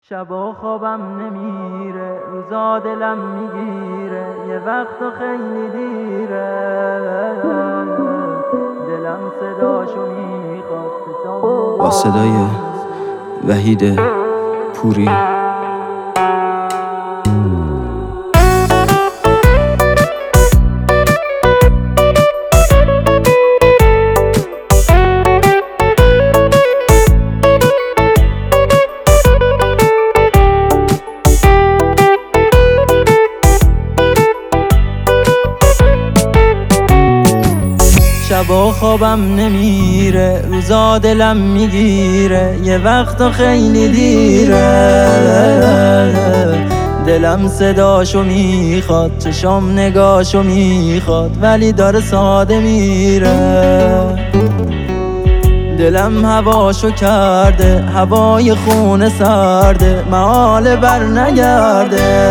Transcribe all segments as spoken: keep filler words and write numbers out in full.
شبا خوابم نمیره، روزا دلم میگیره، یه وقت خیلی دیره. دلم صداشو میخواد. با صدای وحید پوری. شبا خوابم نمیره، روزا دلم میگیره، یه وقت خیلی دیره. دلم صداشو میخواد، چشام نگاشو میخواد، ولی داره ساده میره. دلم هواشو کرده، هوای خونه سرده، محال بر نگرده.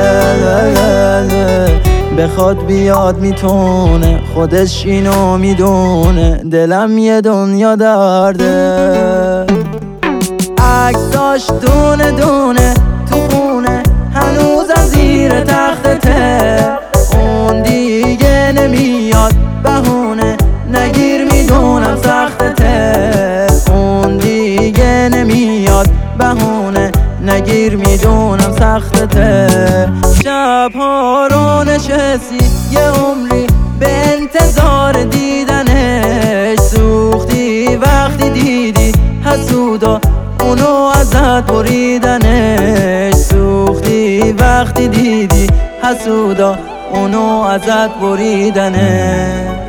بخواد بیاد میتونه، خودش اینو میدونه، دلم یه دنیا درده. عکساش دونه دونه تو خونه، هنوزم زیر تختته. اون دیگه نمیاد بهونه، نگیر میدونم سختته. اون دیگه نمیاد بهونه، نگیر میدونم سختته. شبها رو نشستی یه عمری به انتظار دیدنش، سوختی وقتی دیدی حسودا اونو ازت بریدنش. سوختی وقتی دیدی حسودا اونو ازت بریدنش.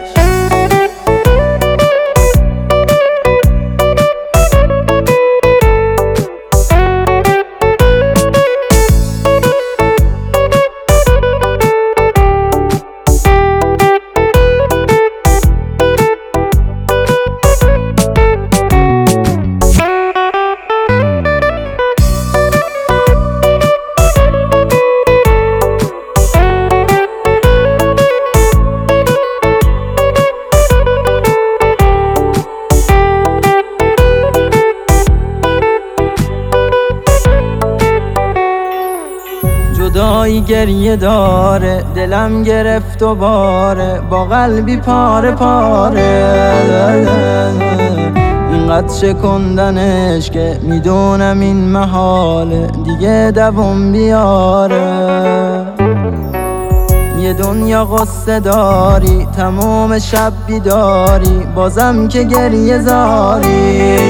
جدایی گریه داره، دلم گرفت و باره، با قلبی پاره پاره. اینقدر شکندنش که میدونم این محاله، دیگه دوام بیاره. یه دنیا قصه داری، تموم شب بیداری، بازم که گریه زاری.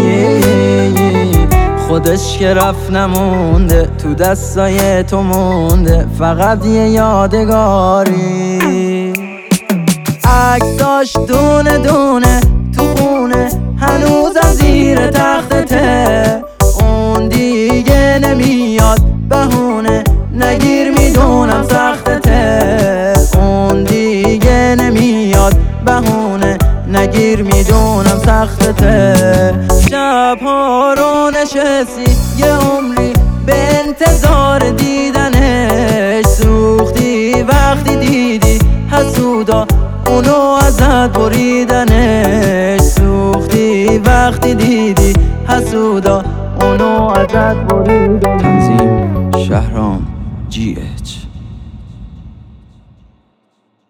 خودش که رفت نمونده، تو دستای تو مونده، فقط یه یادگاری. عکساش دونه دونه تو خونه، هنوزم زیر تختته. اون دیگه نمیاد بهونه، نگیر میدونم سختته. اون دیگه نمیاد بهونه، نگیر میدونم سختته. شبها رو نشستی یه عمری به انتظار دیدنش، سوختی وقتی دیدی حسودا اونو ازت بریدنش. سوختی وقتی دیدی حسودا اونو ازت بریدنش. تنظیم شهرام جی